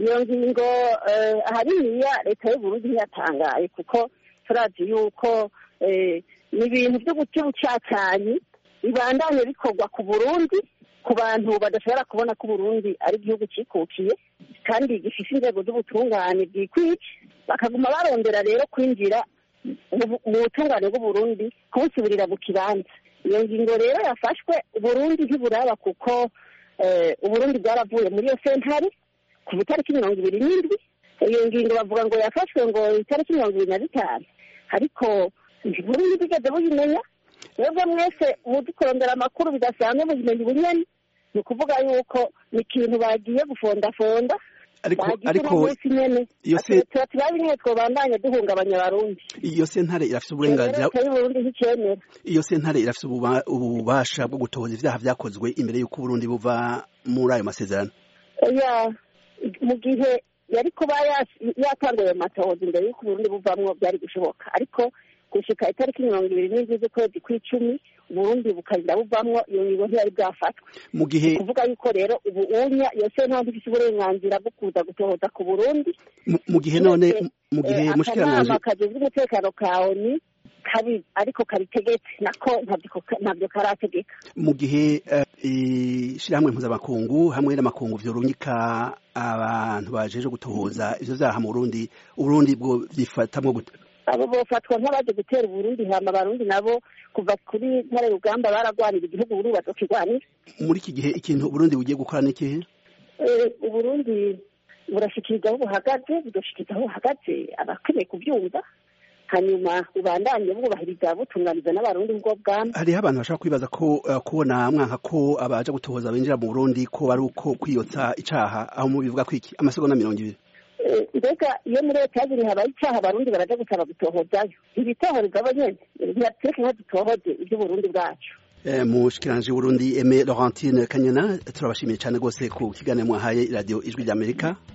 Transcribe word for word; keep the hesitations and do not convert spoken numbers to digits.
iyo ngingo ahaniniya leta y'uburundi ntiyatangaye kuko turazi yuko ni ibintu byo guca ubucacanyi bibandanye bikorwa ku burundi ku bantu badashobora kubona ko uburundi ari igihugu cikukiye kandi gifite inzego z'ubutungane bwikwiye bakaguma barondera rero kwinjira mu butungane bw'uburundi kubusubirira mu kibanza. Iyo ngingo rero yafashwe uburundi ntiburaba kuko uburundi bwaravuye muri iyo sentare ku itariki mirongo ibiri n'indwi. Iyo ngingo bavuga ngo yafashwe ngo itariki mirongo ibiri na zitanu ariko uburundi bwigeze buyimenya. Mwebwe mwese muzi kurondera amakuru bidasanzwe mubimenya ubunyene, ni ukuvuga yuko ni ikintu bagiye gufondafonda ariko ariko iyo se tubabinye twobandanye duhungabanya abarundi. Iyo sentare irafite uburenganzira iyo sentare irafite ububasha bwo gutohoza ivyaha vyakozwe imbere y'uko Burundi buva muri ayo masezerano. Oya, mu gihe yari kuba yatanguye ayo matohoza imbere y'uko Burundi buvamwo byari gushoboka, ariko gushika itariki mirongo ibiri n'indwi z'ukwezi kw'icumi Burundi bukarinda buvamwo iyo ngingo ntiyari bwafatwa. Mu gihe kuvuga yuko rero ubu unya iyo sentare ifite uburenganzira bwo kuza gutohoza ku Burundi. Mu gihe none mu gihe mushikiranganje akajejwe umutekano kawe ni kabi ariko karitegetse nako ntabyo karategeka. Mu gihe ishirahamwe mpuzamakungu hamwe n'amakungu vyorungika abantu bajeje gutohoza ivyo vyaha mu Burundi, Uburundi bwo byifatamwo gute? Abo bofatwa nk'abaje gutera Burundi, hama abarundi nabo kuva kuri ntare rugamba baragwanira igihugu Burundi bazokigwanira. Muri iki gihe ikintu Burundi bugiye gukora n'ikihe? Uburundi burashikiriza aho buhagaze, budoshikiriza aho buhagaze abakeneye kubyumva, hanyuma ubandanye bwubahiriza butunganiza n'abarundi ubwo bwamba. Hariho abantu bashaka kwibaza ko kubona mwanka ko abaje gutohoza binjira mu Burundi ko bari uko kwiyotsa icaha, aho mu bivuga kwiki amasegonda mirongo ibiri. Mbega iyo muri leta yaziri habaye icaha abarundi baraja gusaba gutohozayo, ibitohoreza abo nyene ntiyatureke nko dutohoze ivy'uburundi bwacu. Mushikiranje Burundi Aimé Laurentine Kanyana, turabashimiye cyane gose ku kiganiro mwahaye radio Ijwi ry'Amerika.